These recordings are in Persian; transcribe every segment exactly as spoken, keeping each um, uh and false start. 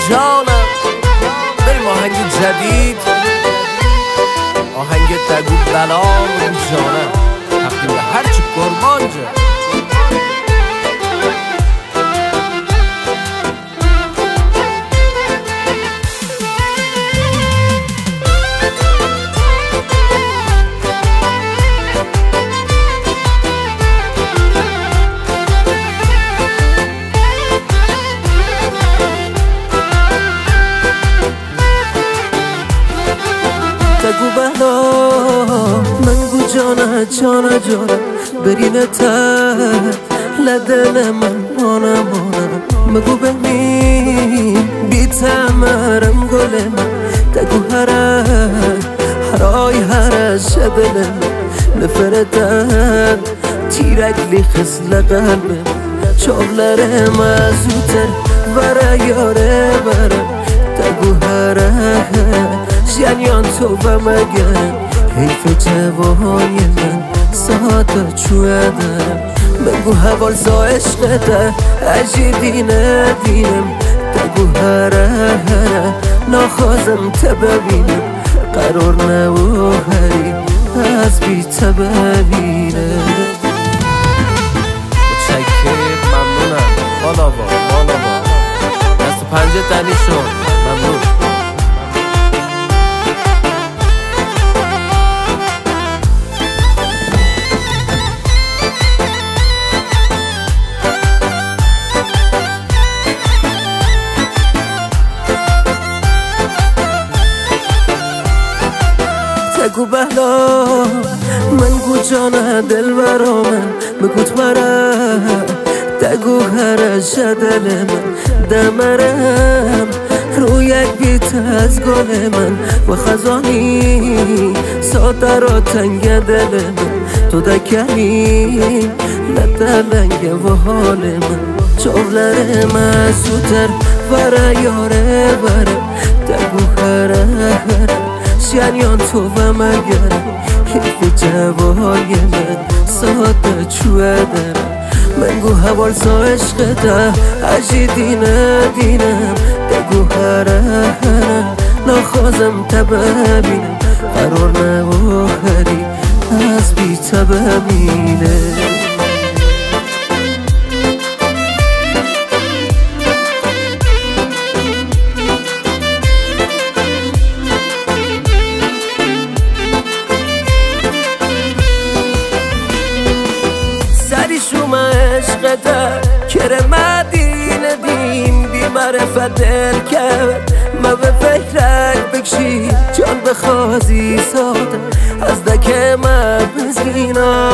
جانم. بریم آهنگ جدید، آهنگ تگو بلام رو جانم، تقدیم به هرچی قربان جا. تگو بلا من گو جانه جانه جانه برینه تر لدل من مانه مانه مگو بمین بی تمرم گل من تگو هره هرای هره شدل من نفرتن تیرک لی خسل قلبم چابلره مزوتر وره یاره وره تگو هره جریان تو و مگرم حیف جوانی من ساعت چوه دارم بگو حوال زا عشقته اجی دینه دینم تگو هره هره ناخوازم تا ببینم قرار نبو هری از بی تا ببینم. متشکر، ممنونم. بالا با بالا با دست پنجه تنی شد. ممنون. تگو بلا من گو جانه دل برا من بگوت مره تگو هره شدل من دمرم رو یک بیت از گل من و خزانی ساده را تنگ دل من تو دکنی ندلنگ و حال من چوبلر مسوتر وره یاره وره تگو هره هره جریان تو و مگرم حیف جوای من ساعت چوه دارم منگو حوال زا عشقته اجی دینه دینم تگو هره هره ناخوازم تا ببینم قرار نبو هری از بی تا ببینه. شوم عشقته کره مدینه دیم بی معرفت دل کرد ما به فکرک بکشی جان بخوازی ساده از دکه ما بزگینا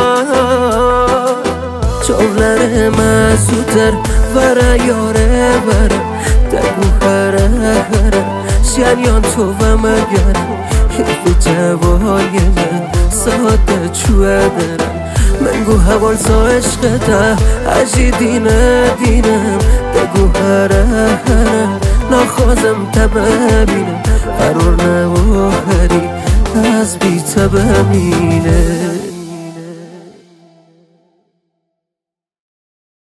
چوبلر مسوتر وره یاره وره تگو هره هره جریان تو و مگرم حیف جوای من ساده چوه دارم منگو حوال زا عشقته اجی دینه دینم تگو هره هره ناخوازم تا ببینم قرار نبو هری از بی تا ببینه.